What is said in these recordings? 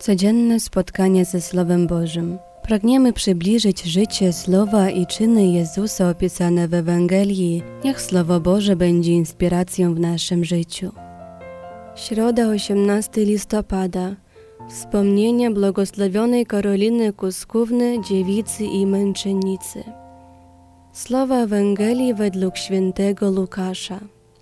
Codzienne spotkanie ze Słowem Bożym. Pragniemy przybliżyć życie, słowa i czyny Jezusa opisane w Ewangelii. Niech Słowo Boże będzie inspiracją w naszym życiu. Środa, 18 listopada. Wspomnienie błogosławionej Karoliny Kuskówny, dziewicy i męczennicy. Słowa Ewangelii według świętego Łukasza.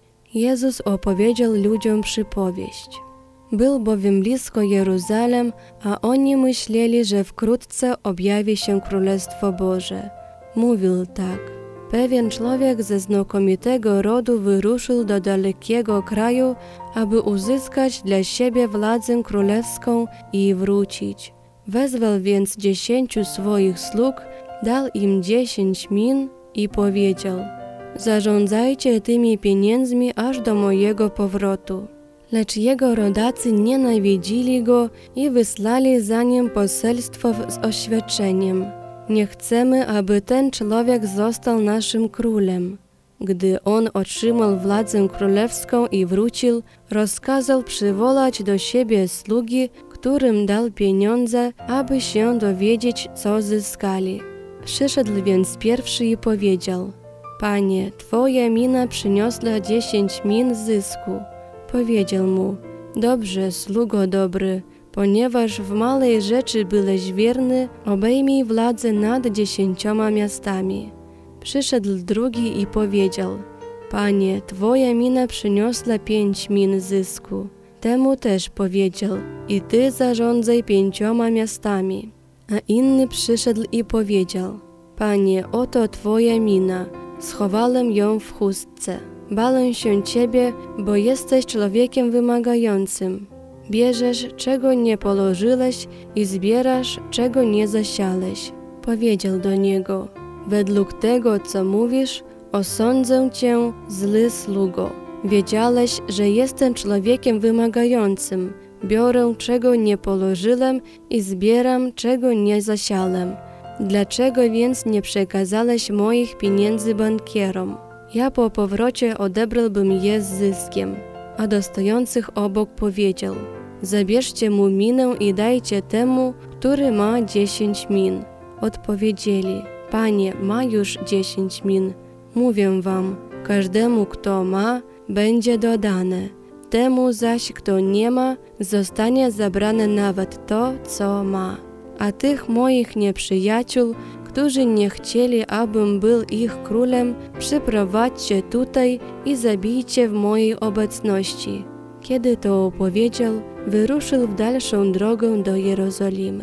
Jezus opowiedział ludziom przypowieść. Był bowiem blisko Jeruzalem, a oni myśleli, że wkrótce objawi się Królestwo Boże. Mówił tak. Pewien człowiek ze znakomitego rodu wyruszył do dalekiego kraju, aby uzyskać dla siebie władzę królewską i wrócić. Wezwał więc 10 swoich sług, dał im 10 min i powiedział: zarządzajcie tymi pieniędzmi aż do mojego powrotu. Lecz jego rodacy nienawidzili go i wysłali za nim poselstwo z oświadczeniem: nie chcemy, aby ten człowiek został naszym królem. Gdy on otrzymał władzę królewską i wrócił, rozkazał przywołać do siebie sługi, którym dał pieniądze, aby się dowiedzieć, co zyskali. Przyszedł więc pierwszy i powiedział: Panie, twoja mina przyniosła 10 min zysku. Powiedział mu: dobrze, sługo dobry, ponieważ w małej rzeczy byłeś wierny, obejmij władzę nad 10 miastami. Przyszedł drugi i powiedział: Panie, twoja mina przyniosła 5 min zysku. Temu też powiedział: i ty zarządzaj 5 miastami. A inny przyszedł i powiedział: Panie, oto twoja mina, schowałem ją w chustce. Bałem się ciebie, bo jesteś człowiekiem wymagającym. Bierzesz, czego nie położyłeś i zbierasz, czego nie zasiałeś. Powiedział do niego: według tego, co mówisz, osądzę cię, zły sługo. Wiedziałeś, że jestem człowiekiem wymagającym. Biorę, czego nie położyłem i zbieram, czego nie zasiałem. Dlaczego więc nie przekazałeś moich pieniędzy bankierom? Ja po powrocie odebrałbym je z zyskiem. A do stojących obok powiedział: zabierzcie mu minę i dajcie temu, który ma 10 min. Odpowiedzieli: Panie, ma już 10 min. Mówię wam, każdemu, kto ma, będzie dodane. Temu zaś, kto nie ma, zostanie zabrane nawet to, co ma. A tych moich nieprzyjaciół, którzy nie chcieli, abym był ich królem, przyprowadźcie tutaj i zabijcie w mojej obecności. Kiedy to opowiedział, wyruszył w dalszą drogę do Jerozolimy.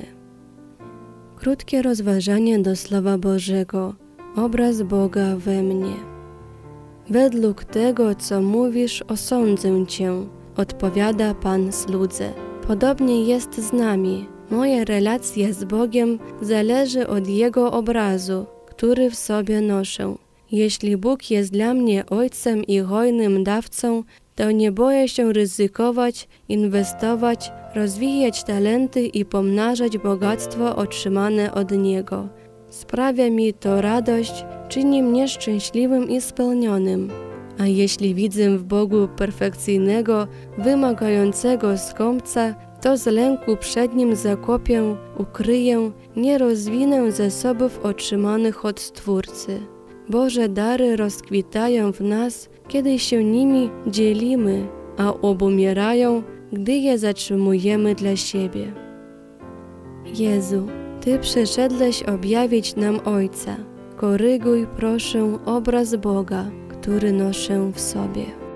Krótkie rozważanie do Słowa Bożego. Obraz Boga we mnie. Według tego, co mówisz, osądzę cię, odpowiada Pan słudze. Podobnie jest z nami. Moja relacja z Bogiem zależy od Jego obrazu, który w sobie noszę. Jeśli Bóg jest dla mnie Ojcem i hojnym dawcą, to nie boję się ryzykować, inwestować, rozwijać talenty i pomnażać bogactwo otrzymane od Niego. Sprawia mi to radość, czyni mnie szczęśliwym i spełnionym. A jeśli widzę w Bogu perfekcyjnego, wymagającego skąpca, to z lęku przed Nim zakopię, ukryję, nie rozwinę zasobów otrzymanych od Stwórcy. Boże dary rozkwitają w nas, kiedy się nimi dzielimy, a obumierają, gdy je zatrzymujemy dla siebie. Jezu, Ty przyszedłeś objawić nam Ojca. Koryguj, proszę, obraz Boga, który noszę w sobie.